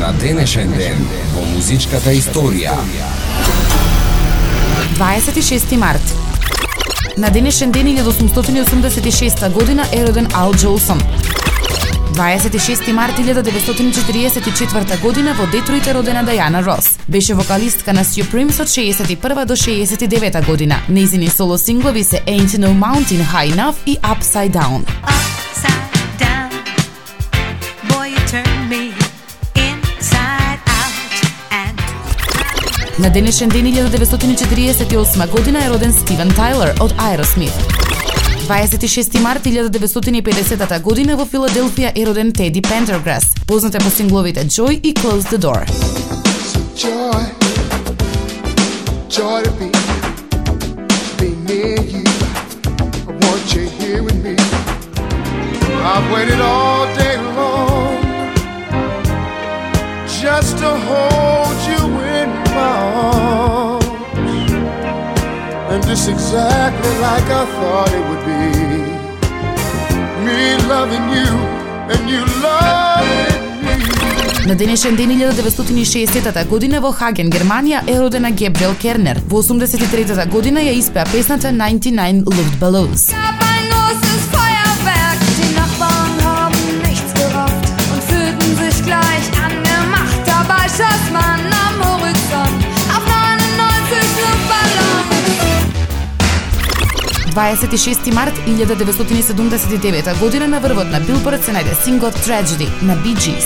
на денешен ден во музичката историја. 26 март. На денешен ден 1886 година е роден Ал Джолсон. 26 март 1944 година во Детройт е родена Даяна Рос. Беше вокалистка на Supremes од 61 до 69 година. Нејзини соло синглови се Ain't No Mountain High Enough и Upside Down. На денешен ден 1948 година е роден Стивен Тайлер од Aerosmith. 26 март 1950 година во Филаделфија е роден Теди Пендерграс, познат е по сингловите Joy и Close the Door. Joy to be near you. I want you here with me. I've waited all day long just to hold you in my arms. And this exactly like I thought it would be. Me loving you and you loving me. На денешен ден 1960 година во Хаген, Германија е родена Гебриел Кернер. Во 83 година ја испеа песната 99 Luftballons. На 26 март 1979 година на врвот на Билборд се најде сингл Tragedy на Bee Gees.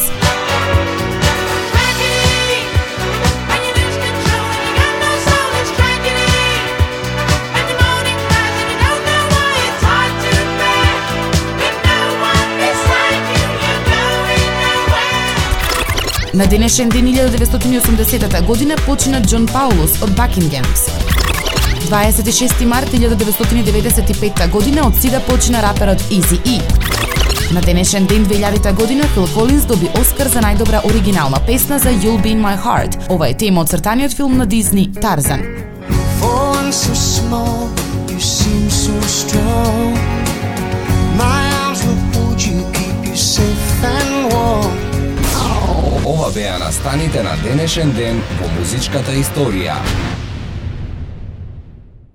На денешен ден 1980 година почина Џон Паулус од Buckingham's. 26 март 1995 година од СИДА почина раперот Eazy-E. На денешен ден 2000 година Фил Колинс доби Оскар за најдобра оригинална песна за You'll Be in My Heart. Ова е тема од цртаниот филм на Дизни Тарзан. Ова беа настаните на денешен ден во музичката историја.